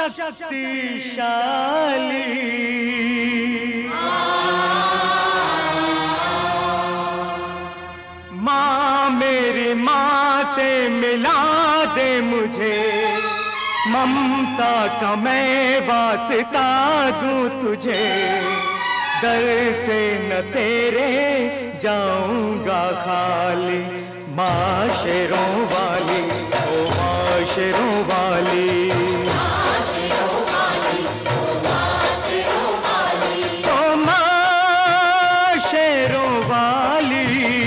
शक्तिशाली। माँ मेरी माँ से मिला दे मुझे, ममता का मैं वास्ता दूं तुझे। दर से न तेरे जाऊंगा खाली। माँ शेरों वाली, ओ माँ शेरों वाली, माँ शेरों वाली, ओ माँ शेरों वाली, ओ माँ शेरों वाली,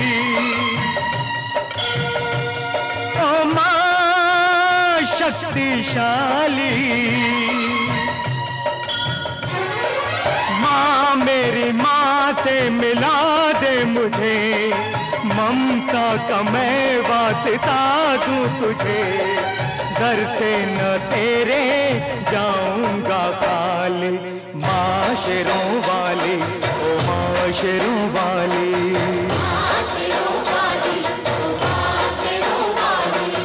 ओ माँ शक्तिशाली। माँ मेरी माँ से मिला दे मुझे, ममता का मैं वास्ता दूं तुझे। घर से न तेरे जाऊंगा खाली। माँ शेरों वाली, ओ माँ शेरों वाली, माँ शेरों वाली, ओ माँ शेरों वाली।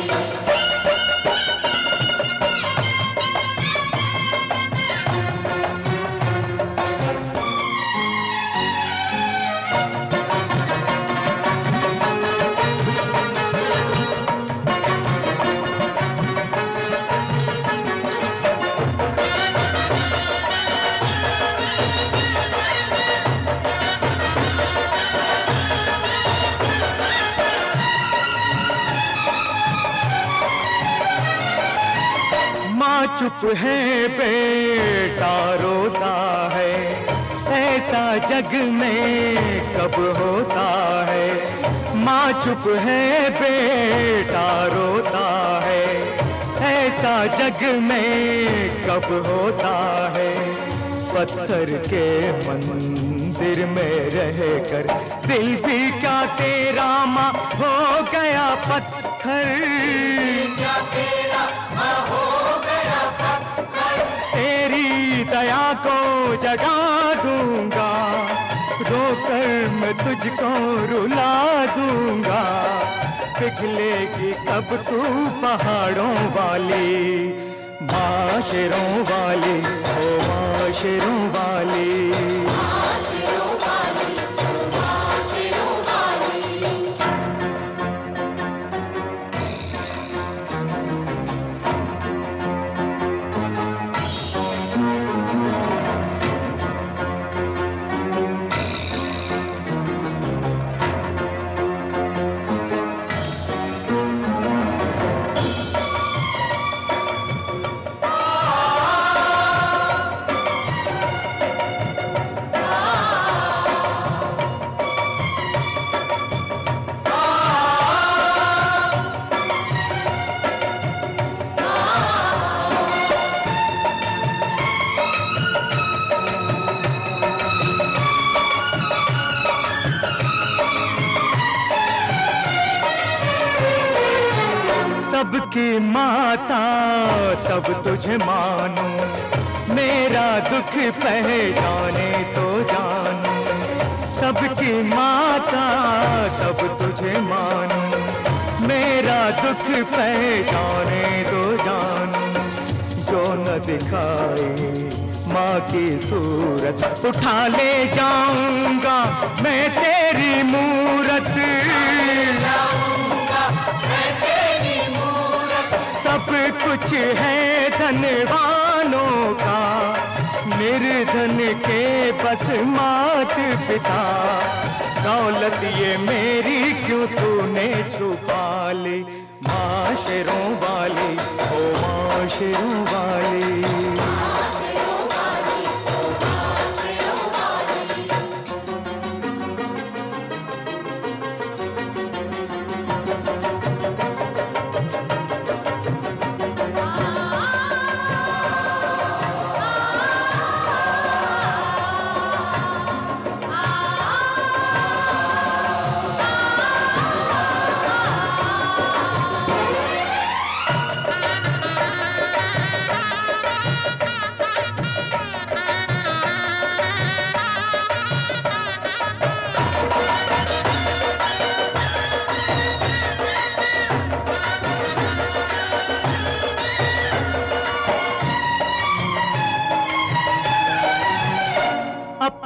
माँ चुप है बेटा रोता है, ऐसा जग में कब होता है। माँ चुप है बेटा रोता है, ऐसा जग में कब होता है। पत्थर के मंदिर में रहकर दिल भी क्या तेरा माँ हो गया पत्थर। क्या तेरा माँ हो गया पत्थर। तेरी दया को जगा दूंगा, रोकर मैं तुझको रुला दूंगा। पिघलेगी कब तू पहाड़ों वाली। माँ शेरों वाली, ओ माँ शेरों वाली, माँ शेरों वाली, ओ माँ शेरों वाली। सबकी माता तब तुझे मानूं, मेरा दुख पहचाने तो जानूं। सबकी माता तब तुझे मानूं, मेरा दुख पहचाने तो जानूं। जो न दिखाई माँ की सूरत, उठा ले जाऊंगा मैं तेरी मूरत। सब कुछ है धनवानों का, निर्धन के बस मात पिता। दौलत ये मेरी क्यों तूने छुपा ली। माँ शेरों वाली, ओ माँ शेरों वाली,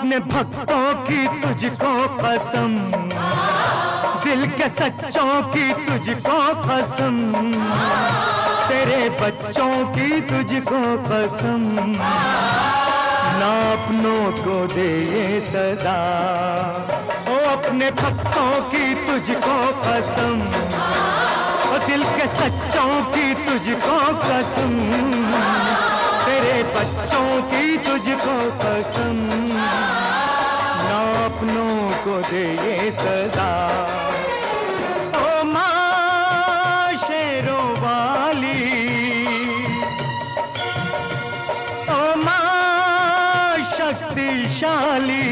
अपने भक्तों की तुझको कसम, दिल के सच्चों की तुझको कसम, तेरे बच्चों की तुझको कसम, ना अपनों को दे ये सजा। ओ अपने भक्तों की तुझको कसम, ओ दिल के सच्चों की तुझको कसम, तेरे बच्चों की तुझको कसम, ना अपनों को दे ये सजा। ओ माँ शेरों वाली, ओ माँ शक्तिशाली,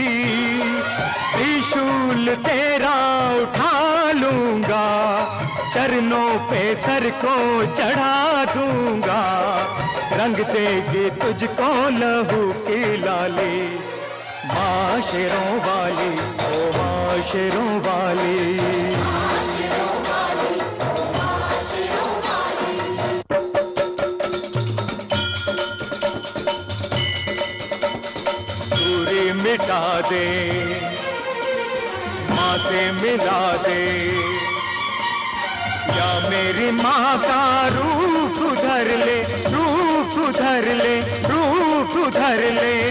त्रिशूल तेरा उठा लूंगा, चरणों पे सर को चढ़ा दूंगा, रंग देगी तुझको लहू की लाली। माँ शेरों वाली, ओ माँ शेरों वाली, दूरी मिटा दे, माँ से मिला दे, या मेरी माँ का रूप धर ले, रूप धर ले, रूप धर ले,